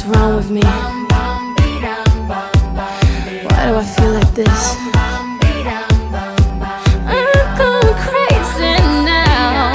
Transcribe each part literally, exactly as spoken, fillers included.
wrong with me? Why do I feel like this? I'm going crazy now.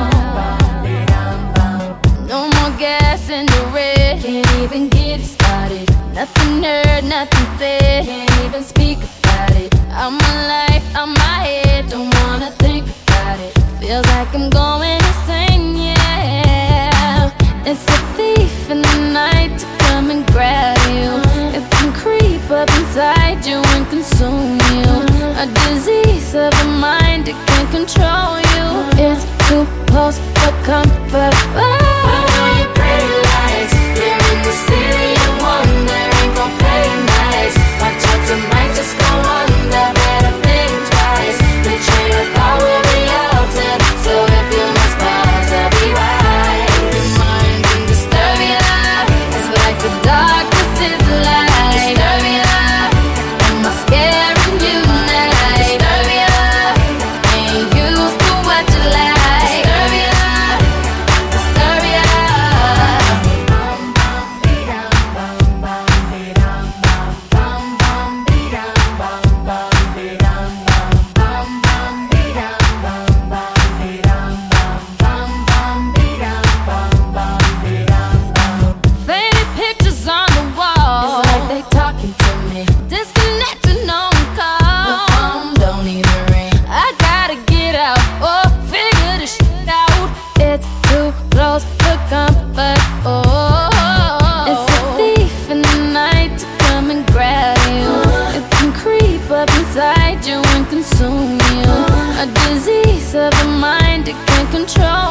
No more gas in the red. Can't even get it started. Nothing heard, nothing said. Can't even speak about it. I'm my life, I'm my head. Don't wanna think about it. Feels like I'm going insane, yeah. It's a thief in the night to come and grab you. It can creep up inside you and consume you. A disease of the mind, it can control you. It's too close for comfort. Oh. Put on your pretty lights. You're in the city of wonder. Ain't gon' play nice. Watch out, tonight just go under. Better think twice. The train of thought will be altered. So if you must pause, I'll be right. Your mind can disturb your life. It's like the darkness is the light. Disturb your life. Am I scaring you tonight? Disturb your life. Ain't used to what you like. Disturb your life. Disturb your life. Faded pictures on the wall. It's like they talking to me. Disconnected, no one The call. phone don't even ring. I gotta get out, oh, figure this shit out. It's too close for comfort, oh. It's a thief in the night to come and grab you. It can creep up inside you and consume you. A disease of the mind, it can control